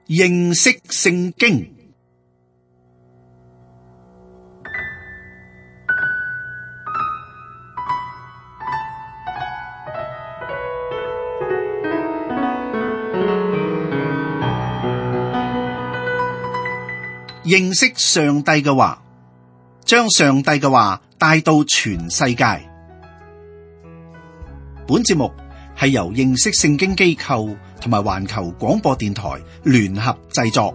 認識聖經。認識上帝嘅話，將上帝嘅話帶到全世界。本節目係由認識聖經機構同埋環球廣播電台聯合製作。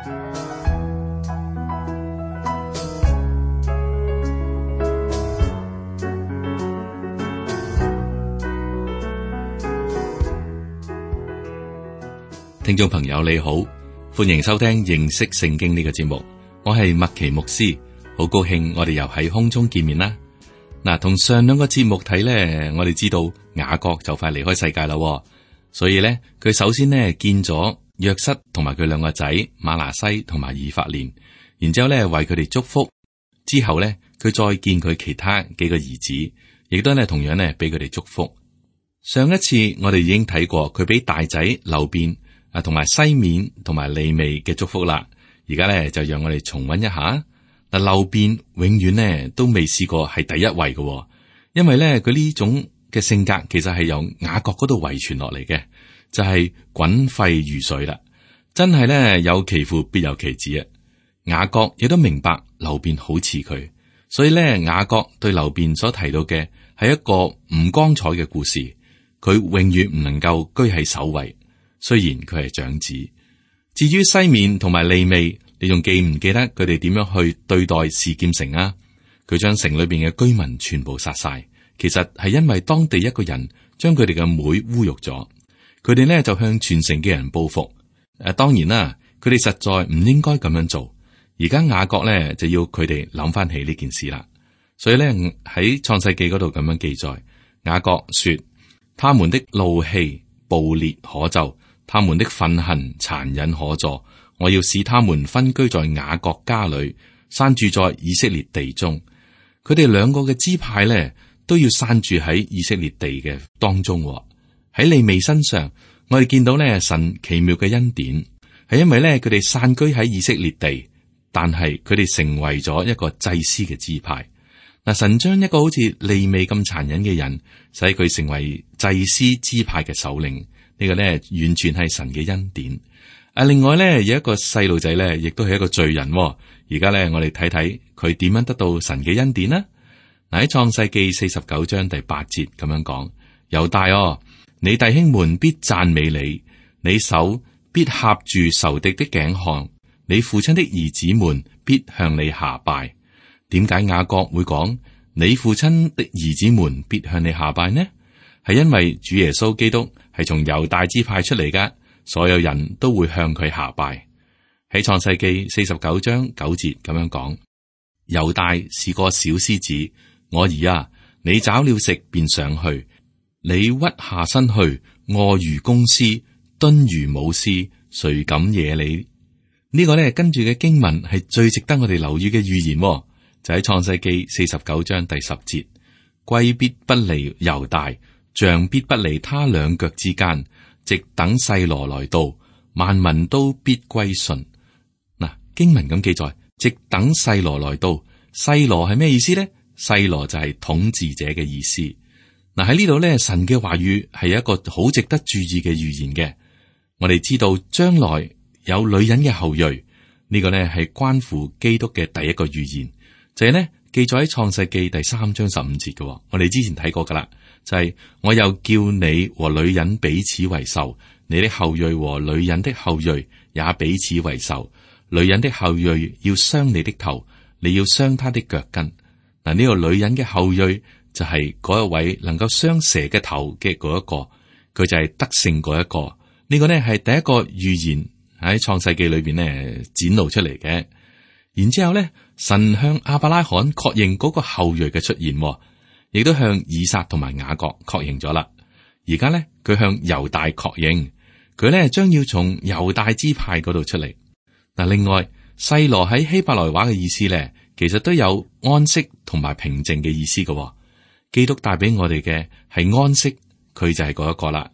聽眾朋友你好，歡迎收聽認識聖經呢個節目，我係麥奇牧師，好高興我哋又喺空中見面啦。嗱，同上兩個節目睇呢，我哋知道雅各就快離開世界啦，所以呢，佢首先呢見咗約瑟同埋佢兩個仔瑪拿西同埋以法蓮，然之後呢為佢哋祝福，之後呢，佢再見佢其他幾個兒子，亦都呢同樣呢俾佢哋祝福。上一次我哋已經睇過佢俾大仔流便同埋西面同埋利未嘅祝福啦，而家呢，就讓我哋重溫一下。嗱，流便永遠呢都未試過係第一位嘅，因為呢，佢呢種嘅性格其實係由雅各嗰度遺傳落嚟嘅，就係滾沸如水啦，真係呢，有其父必有其子啊！雅各亦都明白流便好似佢，所以呢，雅各對流便所提到嘅係一個唔光彩嘅故事，佢永遠唔能夠居喺首位，雖然佢係長子。至於西面同埋利未，你仲記唔記得佢哋點樣去對待示劍城啊？佢將城裏邊嘅居民全部殺晒，其實係因為當地一個人將佢哋嘅妹侮辱咗，佢哋呢就向全城嘅人報復。當然啦，佢哋實在唔應該咁樣做。而家雅各呢就要佢哋諗翻起呢件事啦。所以呢，喺創世記嗰度咁樣記載，雅各說：他們的怒氣暴烈可咒，他們的憤恨殘忍可助。我要使他們分居在雅各家裏，散住在以色列地中。佢哋兩個嘅支派呢，都要散住喺以色列地嘅當中。喺利未身上，我哋見到呢神奇妙嘅恩典，係因為呢佢哋散居喺以色列地，但係佢哋成為咗一個祭司嘅支派。嗱，神將一個好似利未咁殘忍嘅人，使佢成為祭司支派嘅首領。呢個呢完全係神嘅恩典。另外咧，有一個細路仔咧，亦都係一個罪人。而家咧，我哋睇睇佢點樣得到神嘅恩典啦。嗱，喺創世記49章第8節咁樣講：猶大哦，你弟兄們必讚美你，你手必掐住仇敵的頸項，你父親的兒子們必向你下拜。點解雅各會講你父親的兒子們必向你下拜呢？係因為主耶穌基督係從猶大支派出嚟噶。所有人都會向佢下拜。喺創世記49章9節咁樣講：猶大是個小獅子，我兒啊，你找了食便上去，你屈下身去，臥如公獅，蹲如母獅，誰敢惹你？呢個呢，跟住嘅經文係最值得我哋留意嘅預言，就喺創世記49章第10節：龜必不離猶大，象必不離他兩腳之間。直等細羅來到，萬民都必歸順。嗱，經文咁記載，直等細羅來到，細羅係咩意思呢？細羅就係統治者嘅意思。嗱，喺呢度咧，神嘅話語係一個好值得注意嘅預言嘅。我哋知道將來有女人嘅後裔，呢個呢係關乎基督嘅第一個預言，就係呢記載喺創世記第3章15節嘅。我哋之前睇過噶啦。就係我又叫你和女人彼此為仇，你的後裔和女人的後裔也彼此為仇。女人的後裔要傷你的頭，你要傷她的腳跟。嗱，呢個女人嘅後裔就係嗰一位能夠傷蛇嘅頭嘅嗰一個，佢就係得勝嗰一個。呢個呢係第一個預言喺創世記裏邊呢展露出嚟嘅。然之後呢，神向亞伯拉罕確認嗰個後裔嘅出現。亦都向以撒同埋雅各確認咗啦。而家咧，佢向猶大確認，佢咧將要從猶大支派嗰度出嚟。嗱，另外細羅喺希伯來話嘅意思咧，其實都有安息同埋平靜嘅意思嘅。基督帶俾我哋嘅係安息，佢就係嗰一個啦。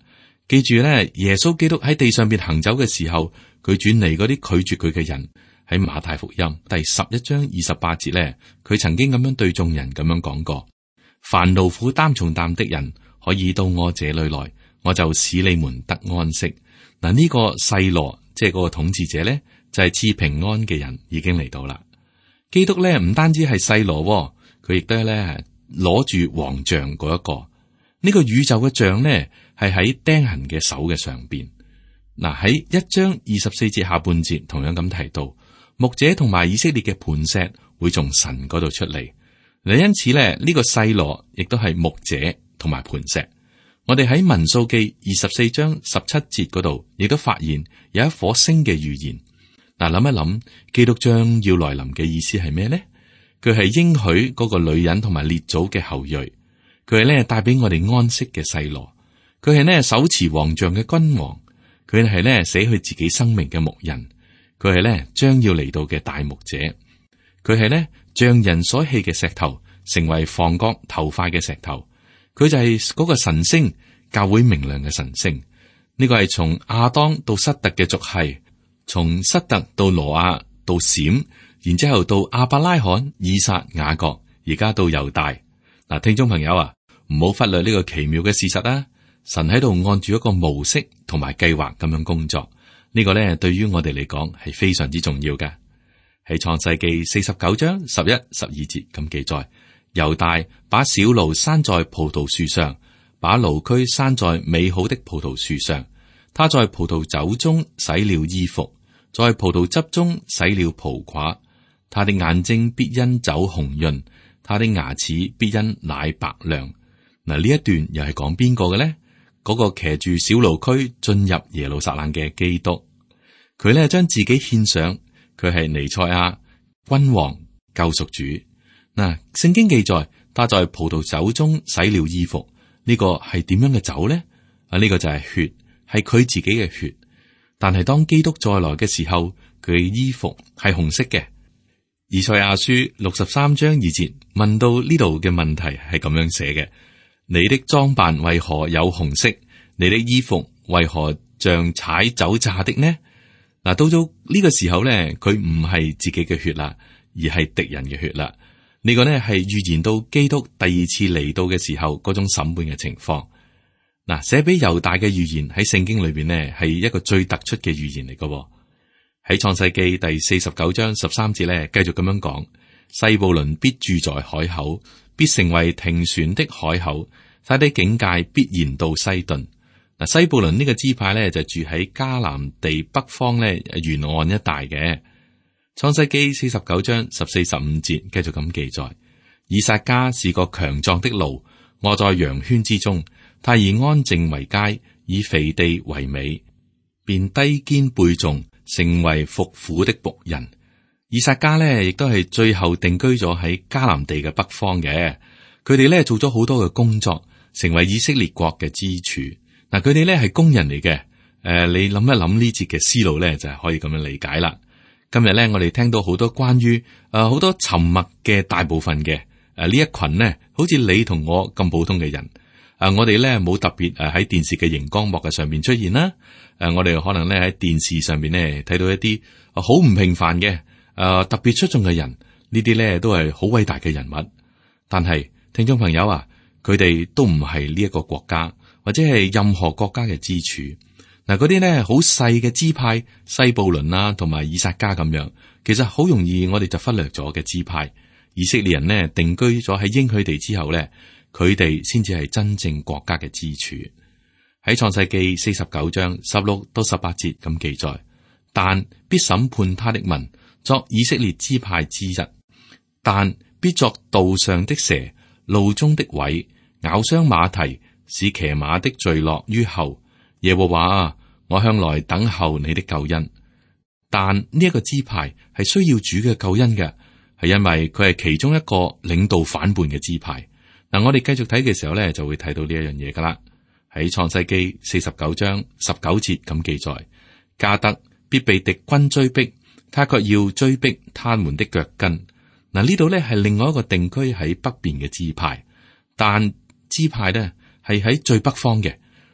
記住咧，耶穌基督喺地上邊行走嘅時候，佢轉離嗰啲拒絕佢嘅人。喺馬太福音第11章28節咧，佢曾經咁樣對眾人咁樣講過：凡勞苦擔重擔的人，可以到我這裏來，我就使你們得安息。嗱，呢個細羅即係嗰個統治者咧，就係賜平安嘅人，已經嚟到啦。基督咧唔單止係細羅，佢亦都係咧攞住王杖嗰一個。呢個宇宙嘅杖咧係喺釘痕嘅手嘅上邊。嗱，喺1章24節下半節同樣咁提到，牧者同埋以色列嘅磐石會從神嗰度出嚟。嗱，因此咧呢個細羅亦都係牧者同埋磐石。我哋喺民數記24章17節嗰度，亦都發現有一顆星嘅預言。嗱，諗一諗，基督將要來臨嘅意思係咩呢？佢係應許嗰個女人同埋列祖嘅後裔，佢係咧帶俾我哋安息嘅細羅，佢係咧手持王杖嘅君王，佢係咧捨去自己生命嘅牧人，佢係咧將要嚟到嘅大牧者，佢係咧匠人所棄嘅石頭，成為房角頭塊嘅石頭，佢就係嗰個晨星，教會明亮嘅晨星。呢個係從亞當到塞特嘅族系。從塞特到挪亞到閃，然之後到亞伯拉罕、以撒、雅各，而家到猶大。嗱，聽眾朋友啊，唔好忽略呢個奇妙嘅事實啊！神喺度按住一個模式同埋計劃咁樣工作，呢個咧對於我哋嚟講係非常之重要嘅。喺創世記49章11、12節咁記載，猶大把小驢拴在葡萄樹上，把驢駒拴在美好的葡萄樹上。他在葡萄酒中洗了衣服，在葡萄汁中洗了袍褂，他的眼睛必因酒紅潤，他的牙齒必因奶白亮。嗱，呢一段又係講邊個嘅呢？嗰個騎住小驢駒進入耶路撒冷嘅基督，佢咧將自己獻上，佢係彌賽亞、君王、救贖主。嗱，聖經記載，他在葡萄酒中洗了衣服，呢個係點樣嘅酒呢？呢個就係血，係佢自己嘅血。但係當基督再來嘅時候，佢嘅衣服係紅色嘅。以賽亞書63章2節問到呢度嘅問題係咁樣寫嘅：你的裝扮為何有紅色？你的衣服為何像踩酒榨的呢？嗱，到咗呢個時候咧，佢唔係自己嘅血啦，而係敵人嘅血啦。呢個呢係預言到基督第二次嚟到嘅時候嗰種審判嘅情況。嗱，寫俾猶大嘅預言喺聖經裏邊呢係一個最突出嘅預言嚟嘅。喺創世記第49章13節咧，繼續咁樣講：西布倫必住在海口，必成為停船的海口，他的境界必延到西頓。嗱，西布倫呢個支派咧就住喺迦南地北方咧沿岸一帶嘅。創世記49章14、15節繼續咁記載：以撒迦是個強壯的驢，臥在羊圈之中。他以安靜為佳，以肥地為美，便低肩背重，成為服苦的僕人。以撒迦呢，亦都係最後定居咗喺迦南地嘅北方嘅。佢哋呢做咗好多嘅工作，成為以色列國嘅支柱。嗱，佢哋呢係工人嚟嘅。你諗一諗呢節嘅思路呢，就係可以咁樣理解啦。今日呢，我哋聽到好多關於好多沉默嘅大部分嘅呢一群呢，好似你同我咁普通嘅人。我哋咧冇特別喺電視嘅熒光幕嘅上面出現啦。我哋可能咧喺電視上面咧睇到一啲好唔平凡嘅特別出眾嘅人，呢啲咧都係好偉大嘅人物。但係聽眾朋友啊，佢哋都唔係呢一個國家或者係任何國家嘅支柱。嗱，嗰啲咧好細嘅支派，西布倫啦同埋以撒迦咁樣，其實好容易我哋就忽略咗嘅支派。以色列人呢定居咗喺應許地之後咧，佢哋先至係真正國家嘅支柱。喺創世記49章16到18節咁記載：但必審判他的民，作以色列支派之一；但必作道上的蛇，路中的虺，咬傷馬蹄，使騎馬的墜落於後。耶和華啊，我向來等候你的救恩。但呢一個支派係需要主嘅救恩嘅，係因為佢係其中一個領導反叛嘅支派。嗱，我哋繼續睇嘅時候咧，就會睇到呢一樣嘢噶啦。喺創世記49章19節咁記載：迦得必被敵軍追逼，他卻要追逼他們的腳跟。嗱，呢度咧係另外一個定居喺北邊嘅支派，但支派咧係喺最北方嘅。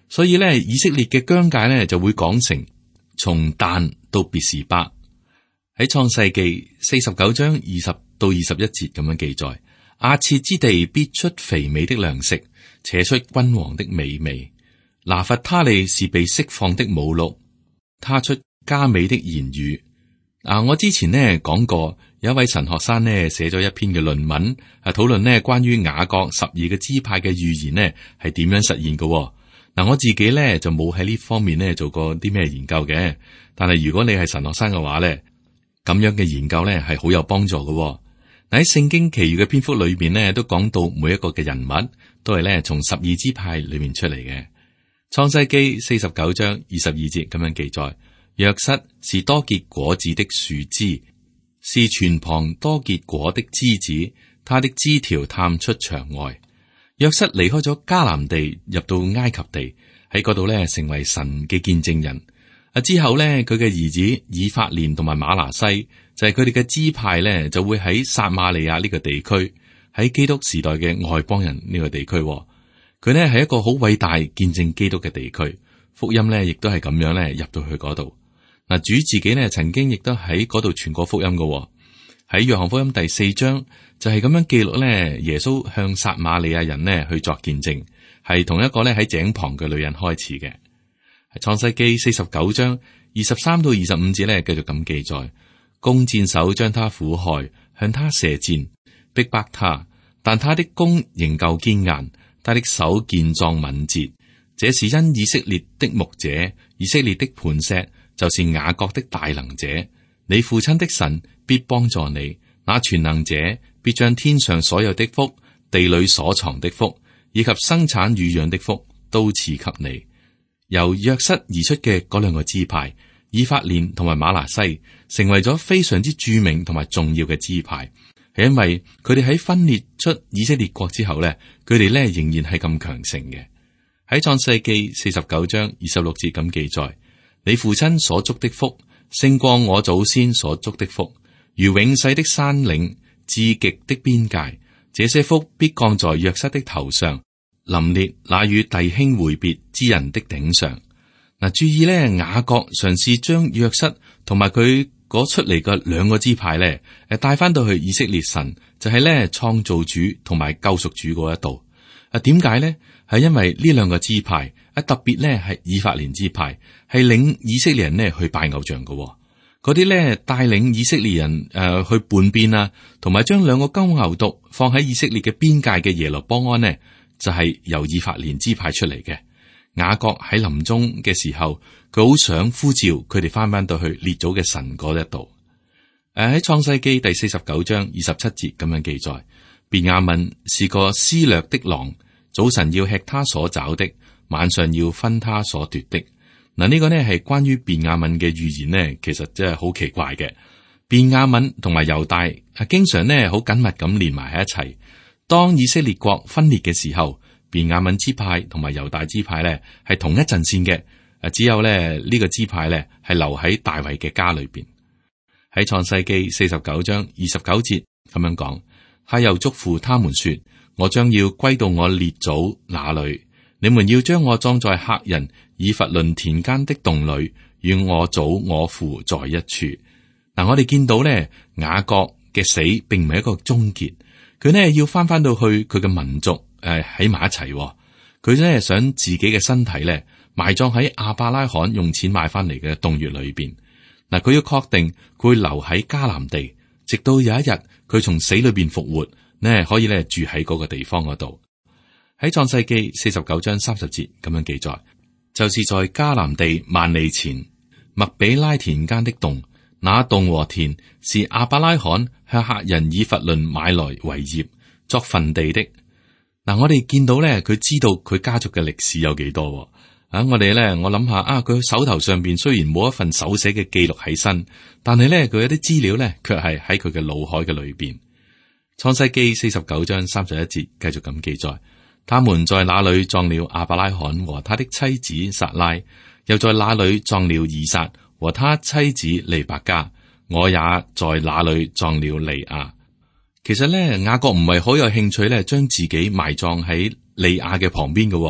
所以咧，以色列嘅疆界咧就會講成從但到別是巴。喺創世記49章20到21節咁樣記載，亞設之地必出肥美的糧食，且出君王的美味。拿弗他利是被釋放的母鹿，他出佳美的言語。我之前呢講過，有一位神學生呢寫咗一篇嘅論文，討論呢關於雅各12個支派嘅預言呢係點樣實現嘅。我自己呢就冇喺呢方面呢做過啲咩研究嘅，但係如果你係神學生嘅話呢，咁樣嘅研究呢係好有幫助嘅。喺聖經其餘嘅篇幅裏面呢，都講到每一個嘅人物都係呢從12支派裏面出嚟嘅。創世記49章22節咁樣記載，約瑟是多結果子的樹枝，是泉旁多結果的枝子，他的枝條探出牆外。約瑟離開咗迦南地，入到埃及地，喺嗰度咧成為神嘅見證人。之後咧，佢嘅兒子以法蓮同埋瑪拿西就係佢哋嘅支派咧，就會喺撒瑪利亞呢個地區，喺基督時代嘅外邦人呢個地區。佢呢係一個好偉大見證基督嘅地區，福音呢亦都係咁樣咧入到去嗰度。主自己呢曾經亦都喺嗰度傳過福音嘅。喺約翰福音第4章就係咁樣記錄呢，耶穌向撒瑪利亞人呢去作見證，係同一個呢喺井旁嘅女人開始嘅。創世記49章23到25節呢繼續咁記載，弓箭手將他苦害，向他射箭，逼迫他，但他的弓仍舊堅硬，他的手健壯敏捷。這是因以色列的牧者，以色列的磐石，就是雅各的大能者。你父親的神必幫助你，那全能者必將天上所有的福、地裏所藏的福，以及生產乳養的福都賜給你。由約瑟而出嘅嗰兩個支派，以法蓮同埋瑪拿西，成為咗非常之著名同埋重要嘅支派，係因為佢哋喺分裂出以色列國之後咧，佢哋咧仍然係咁強盛嘅。喺創世記49章26節咁記載，你父親所祝的福勝過我祖先所祝的福，如永世的山嶺、至極的邊界。這些福必降在約瑟的頭上，臨列那與弟兄會別之人的頂上。注意咧，雅各嘗試將約瑟同埋佢嗰出嚟嘅兩個支派咧，帶翻到去以色列神就係咧創造主同埋救贖主嗰一度。點解咧？係因為呢兩個支派特別咧係以法蓮支派，係領以色列人呢去拜偶像嘅。嗰啲咧帶領以色列人去叛變啊，同埋將兩個金牛犢放喺以色列嘅邊界嘅耶羅波安呢，就係由以法蓮支派出嚟嘅。雅各喺臨終嘅時候，佢好想呼召佢哋翻到去列祖嘅神嗰一度。喺創世記第49章27節咁樣記載，便雅憫是個施掠的狼，早晨要吃他所找的，晚上要分他所奪的。呢個呢係關於便雅憫嘅預言呢，其實真係好奇怪嘅。便雅憫同埋猶大經常呢好緊密咁連埋喺一齊。當以色列國分裂嘅時候，便雅憫支派同埋猶大支派呢係同一陣線嘅。只有呢個支派呢係留喺大衛嘅家裏邊。喺創世記49章29節咁樣講，他又囑咐他們說：我將要歸到我列祖那裏，你們要將我葬在赫人以弗倫田間的洞裏，與我祖我父在一處。我哋見到呢，雅各嘅死並唔係一個終結，佢呢要翻到去佢嘅民族喺埋一齊。佢呢想自己嘅身體呢埋葬喺亞伯拉罕用錢買翻嚟嘅洞穴裏邊。佢要確定佢會留喺迦南地，直到有一日佢從死裏邊復活，呢可以呢住喺嗰個地方嗰度。喺創世記49章30節咁樣記載，就是在迦南地萬里前麥比拉田間的洞，那洞和田是亞伯拉罕向赫人以弗倫買來為業作墳地的。我哋見到咧，佢知道佢家族嘅歷史有幾多。我哋咧，我諗下佢手頭上邊雖然冇一份手寫嘅記錄喺身，但係咧佢有啲資料咧，卻係喺佢嘅腦海嘅裏邊。創世記49章31節繼續咁記載。他們在那裏葬了亞伯拉罕和他的妻子撒拉，又在那裏葬了以撒和他妻子利百加。我也在那裏葬了利亞。其實咧，雅各唔係好有興趣咧，將自己埋葬喺利亞嘅旁邊嘅，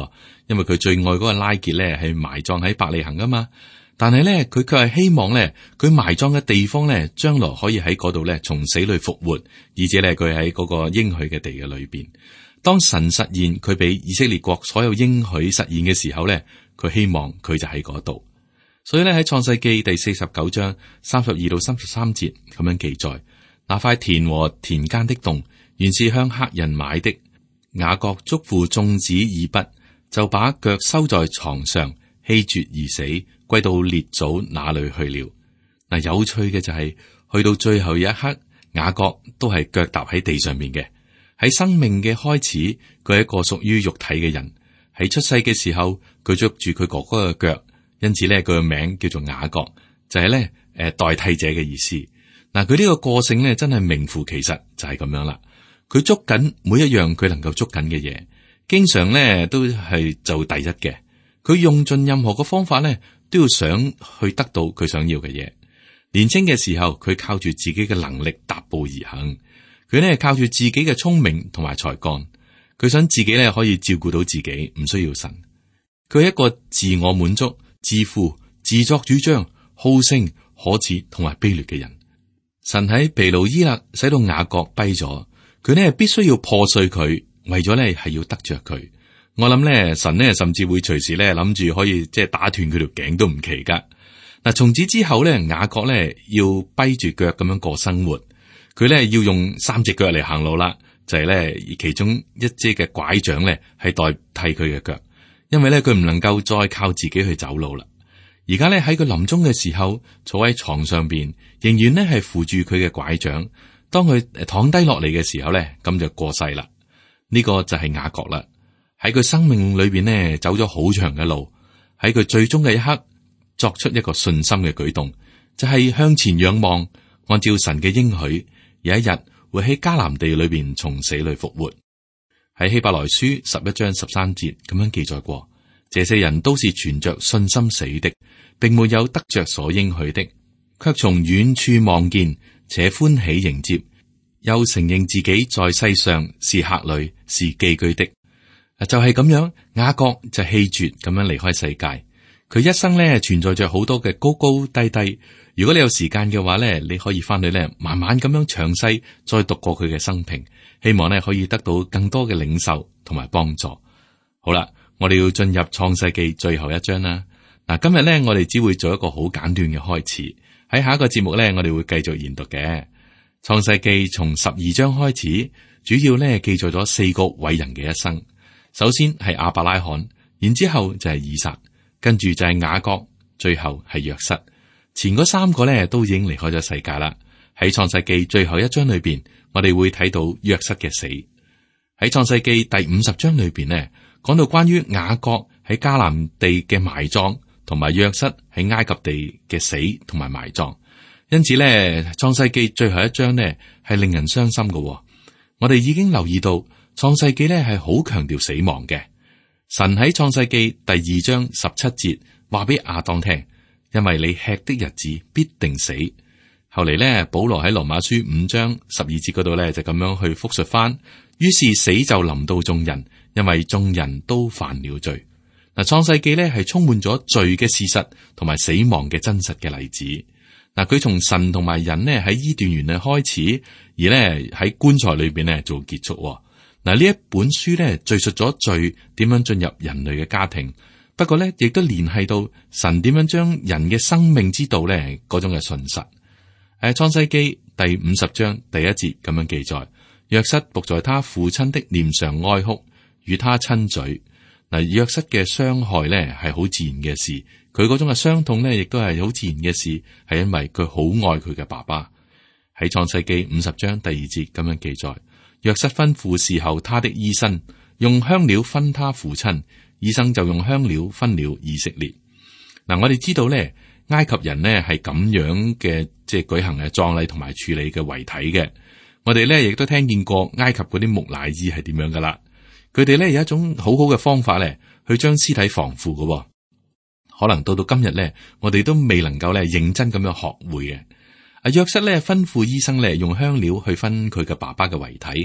因為佢最愛嗰個拉結咧係埋葬喺伯利恆啊嘛。但係咧，佢卻係希望咧，佢埋葬嘅地方咧，將來可以喺嗰度咧從死裏復活，而且咧佢喺嗰個應許嘅地嘅裏邊。當神實現佢俾以色列國所有應許實現嘅時候咧，佢希望佢就喺嗰度。所以咧喺創世記第49章32到33節咁樣記載：那塊田和田間的洞，原是向客人買的。雅各囑咐眾子以笏，就把腳收在床上，氣絕而死，歸到列祖那裏去了。嗱，有趣嘅就係去到最後一刻，雅各都係腳踏喺地上面嘅。喺生命嘅開始，佢係一個屬於肉體嘅人。喺出世嘅時候，佢捉住佢哥哥嘅腳，因此咧佢嘅名叫做雅各，就係咧代替者嘅意思。嗱，佢呢個個性咧真係名副其實，就係咁樣啦。佢捉緊每一樣佢能夠捉緊嘅嘢，經常咧都係做第一嘅。佢用盡任何嘅方法咧，都要想去得到佢想要嘅嘢。年輕嘅時候，佢靠住自己嘅能力踏步而行。佢咧靠住自己嘅聰明同埋才幹，佢想自己咧可以照顧到自己，唔需要神。佢係一個自我滿足、自負、自作主張、好勝、可恥同埋卑劣嘅人。神喺毗努伊勒使到雅各跛咗，佢咧必須要破碎佢，為咗咧係要得着佢。我諗咧神咧甚至會隨時咧諗住可以即係打斷佢條頸都唔奇噶。嗱，從此之後咧，雅各咧要跛住腳咁樣過生活。佢咧要用3隻腳嚟行路啦，就係咧其中一隻嘅拐杖咧係代替佢嘅腳，因為咧佢唔能夠再靠自己去走路啦。而家咧喺佢臨終嘅時候，坐喺床上邊，仍然咧係扶住佢嘅拐杖。當佢躺低落嚟嘅時候咧，咁就過世啦。呢個就係雅各啦。喺佢生命裏邊呢，走咗好長嘅路，喺佢最終嘅一刻，作出一個信心嘅舉動，就係向前仰望，按照神嘅應許。有一日會喺迦南地裏邊從死裏復活。喺希伯來書11章13節咁樣記載過，這些人都是存着信心死的，並沒有得着所應許的，卻從遠處望見，且歡喜迎接，又承認自己在世上是客旅，是寄居的。就係咁樣，雅各就氣絕咁樣離開世界。佢一生咧存在着好多嘅高高低低。如果你有時間嘅話咧，你可以翻去咧慢慢咁樣詳細再讀過佢嘅生平，希望咧可以得到更多嘅領受同埋幫助。好啦，我哋要進入創世記最後一章啦。嗱，今日咧我哋只會做一個好簡短嘅開始，喺下一個節目咧我哋會繼續研讀嘅創世記，從12章開始，主要咧記載咗4個偉人嘅一生。首先係亞伯拉罕，然之後就係以撒，跟住就係雅各，最後係約瑟。前嗰3個咧都已經離開咗世界啦。喺創世記最後一章裏邊，我哋會睇到約瑟嘅死。喺創世記第50章裏邊呢，講到關於雅各喺迦南地嘅埋葬，同埋約瑟喺埃及地嘅死同埋埋葬。因此咧，創世記最後一章呢係令人傷心嘅。我哋已經留意到創世記咧係好強調死亡嘅。神喺創世記第2章17節話俾亞當聽，因為你吃的日子必定死。後嚟咧，保羅喺羅馬書5章12節嗰度咧就咁樣去複述翻，於是死就臨到眾人，因為眾人都犯了罪。嗱，創世記咧係充滿咗罪嘅事實同埋死亡嘅真實嘅例子。嗱，佢從神同埋人呢喺伊甸園咧開始，而咧喺棺材裏邊咧做結束。嗱，呢一本書咧敘述咗罪點樣進入人類嘅家庭。不過咧，亦都聯繫到神點樣將人嘅生命之道咧嗰種嘅信實。創世記第50章第1節咁樣記載：約瑟伏在他父親的臉上哀哭，與他親嘴。嗱，約瑟嘅傷害咧係好自然嘅事，佢嗰種嘅傷痛咧亦都係好自然嘅事，係因為佢好愛佢嘅爸爸。喺創世記50章第2節咁樣記載：約瑟吩咐侍候他的醫生，用香料分他父親。醫生就用香料分了以色列。嗱，我哋知道咧，埃及人呢係咁樣嘅，即係舉行嘅葬禮同埋處理嘅遺體嘅。我哋咧亦都聽見過埃及嗰啲木乃伊係點樣噶啦。佢哋咧有一種好好嘅方法咧，去將屍體防腐嘅。可能到今日咧，我哋都未能夠咧認真咁樣學會嘅。約瑟咧吩咐醫生咧用香料去分佢嘅爸爸嘅遺體。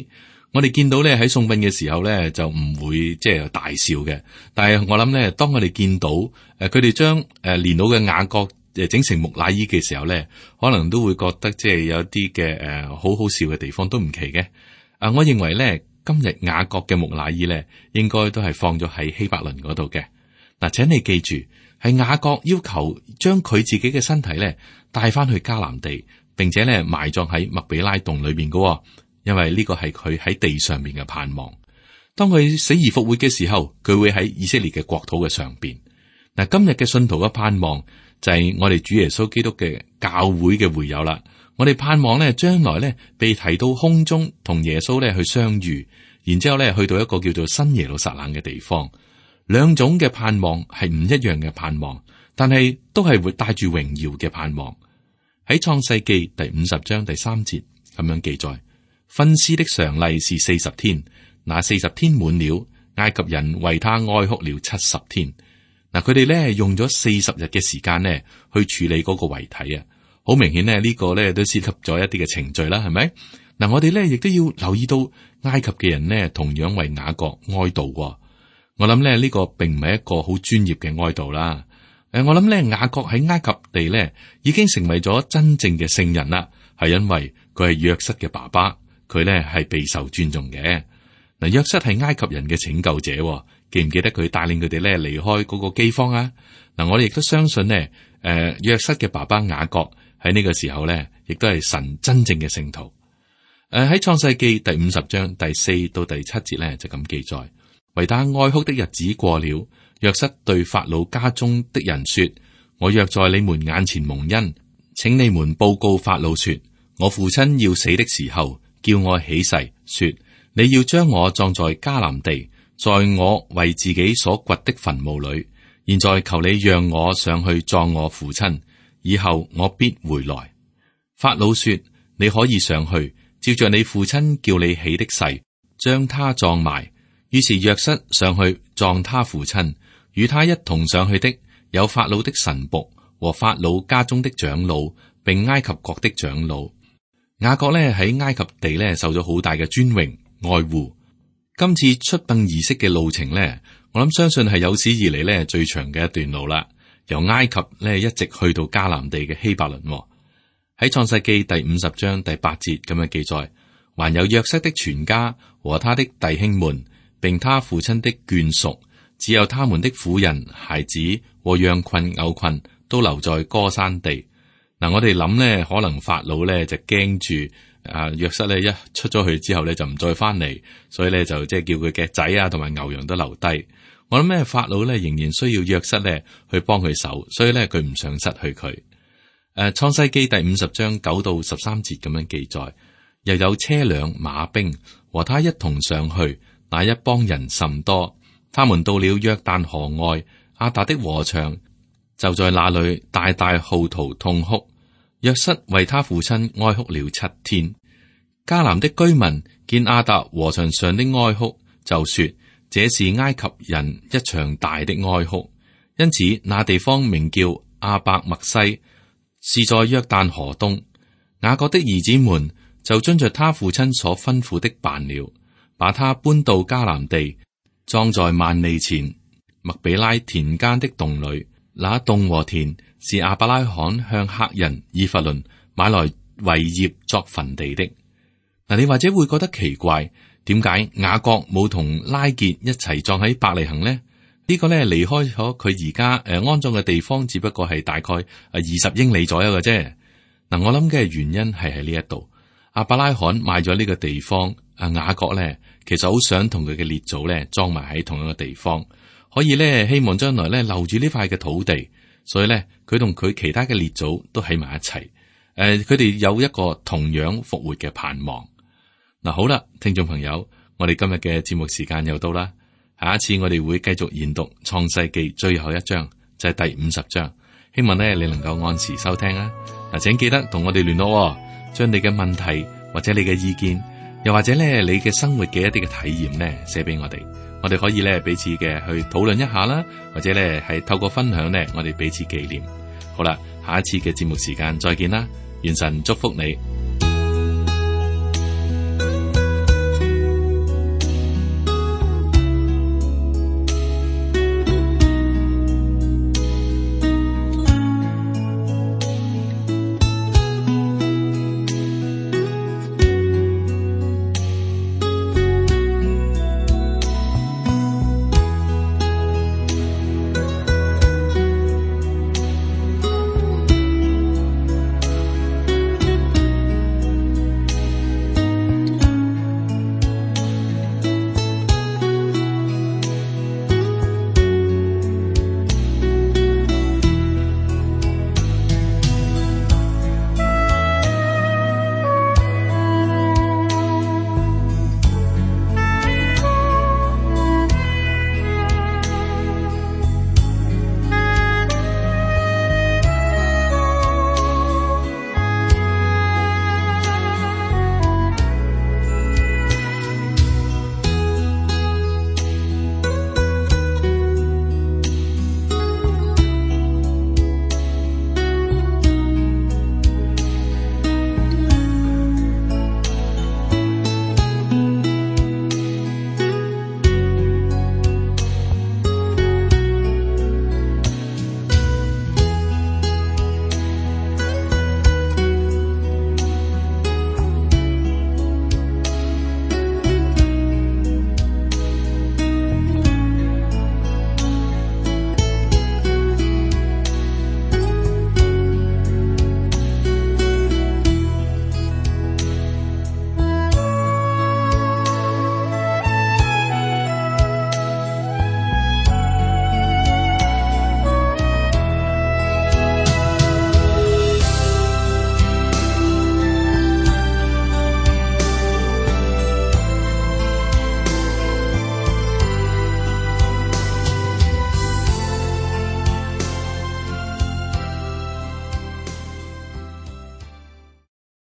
我哋見到咧喺送殯嘅時候咧就唔會即係大笑嘅，但係我諗咧，當我哋見到佢哋將年老嘅雅各整成木乃伊嘅時候咧，可能都會覺得即係有一啲嘅好好笑嘅地方都唔奇嘅。我認為咧今日雅各嘅木乃伊咧應該都係放咗喺希伯倫嗰度嘅。嗱，請你記住，係雅各要求將佢自己嘅身體咧帶翻去迦南地，並且咧埋葬喺麥比拉洞裏邊嘅，因為呢個係佢喺地上面嘅盼望。當佢死而復活嘅時候，佢會喺以色列嘅國土嘅上邊。嗱，今日嘅信徒嘅盼望就係我哋主耶穌基督嘅教會嘅會友啦。我哋盼望咧將來咧被提到空中同耶穌咧去相遇，然之後咧去到一個叫做新耶路撒冷嘅地方。兩種嘅盼望係唔一樣嘅盼望，但係都係會帶住榮耀嘅盼望。喺創世記第50章第3節咁樣記載：分屍的常例是40天，那40天滿了，埃及人為他哀哭了70天。嗱，佢哋咧用咗40日嘅時間咧去處理嗰個遺體啊，好明顯咧呢個咧都涉及咗一啲嘅程序啦，係咪？嗱，我哋咧亦都要留意到埃及嘅人咧同樣為雅各哀悼。我諗咧呢個並唔係一個好專業嘅哀悼啦。我諗咧雅各喺埃及地咧已經成為咗真正嘅聖人啦，係因為佢係約瑟嘅爸爸，佢咧係備受尊重嘅。嗱，約瑟係埃及人嘅拯救者，記唔記得佢帶領佢哋咧離開嗰個饑荒啊？嗱，我哋亦都相信呢，約瑟嘅爸爸雅各喺呢個時候咧，亦都係神真正嘅聖徒。喺創世記第50章第4到第7節咧就咁記載。為他哀哭的日子過了，約瑟對法老家中的人說：我若在你們眼前蒙恩，請你們報告法老說，我父親要死的時候，叫我起誓說，你要將我葬在迦南地，在我為自己所掘的墳墓裏。現在求你讓我上去葬我父親，以後我必回來。法老說：你可以上去，照着你父親叫你起的誓，將他葬埋。於是約瑟上去葬他父親，與他一同上去的有法老的臣僕和法老家中的長老，並埃及國的長老。雅各咧喺埃及地咧受咗好大嘅尊榮愛護。今次出殯儀式嘅路程咧，我諗相信係有史以嚟咧最長嘅一段路啦。由埃及咧一直去到迦南地嘅希伯倫。喺創世記第50章第8節咁樣記載，還有約瑟的全家和他的弟兄們，並他父親的眷屬，只有他們的婦人、孩子和羊群、牛群都留在歌珊地。嗱，我哋諗咧，可能法老咧就驚住約瑟咧一出咗去之後咧就唔再翻嚟，所以咧就即係叫佢嘅仔啊同埋牛羊都留低。我諗咧法老咧仍然需要約瑟咧去幫佢手，所以咧佢唔想失去佢。創世記第50章9到13節咁樣記載，又有車輛馬兵和他一同上去。那一幫人甚多，他們到了約旦河外亞達的禾場，就在那裏大大號啕痛哭。約瑟為他父親哀哭了7天。迦南的居民見亞達禾場上的哀哭，就說這是埃及人一場大的哀哭。因此那地方名叫亞伯麥西，是在約旦河東。雅各的兒子們就遵着他父親所吩咐的辦了，把他搬到迦南地，葬在幔利前麥比拉田間的洞裏。那洞和田是亞伯拉罕向赫人以弗倫買來為業作墳地的。嗱，你或者會覺得奇怪，點解雅各冇同拉結一齊葬喺伯利恆呢？呢個咧離開咗佢而家安葬嘅地方，只不過係大概20英里左右嘅啫。嗱，我諗嘅原因係喺呢一度，亞伯拉罕買咗呢個地方，雅各咧其實好想同佢嘅列祖咧葬埋喺同一個地方，可以咧希望將來咧留住呢塊嘅土地，所以咧佢同佢其他嘅列祖都喺埋一齊。佢哋有一個同樣復活嘅盼望。嗱，好啦，聽眾朋友，我哋今日嘅節目時間又到啦。下一次我哋會繼續研讀創世記最後一章，就係第50章。希望咧你能夠按時收聽啊！嗱，請記得同我哋聯絡，將你嘅問題或者你嘅意見，又或者咧你嘅生活嘅一啲嘅體驗咧寫俾我哋，我哋可以咧彼此嘅去討論一下啦，或者咧係透過分享咧我哋彼此紀念。好啦，下一次嘅節目時間再見啦，願神祝福你。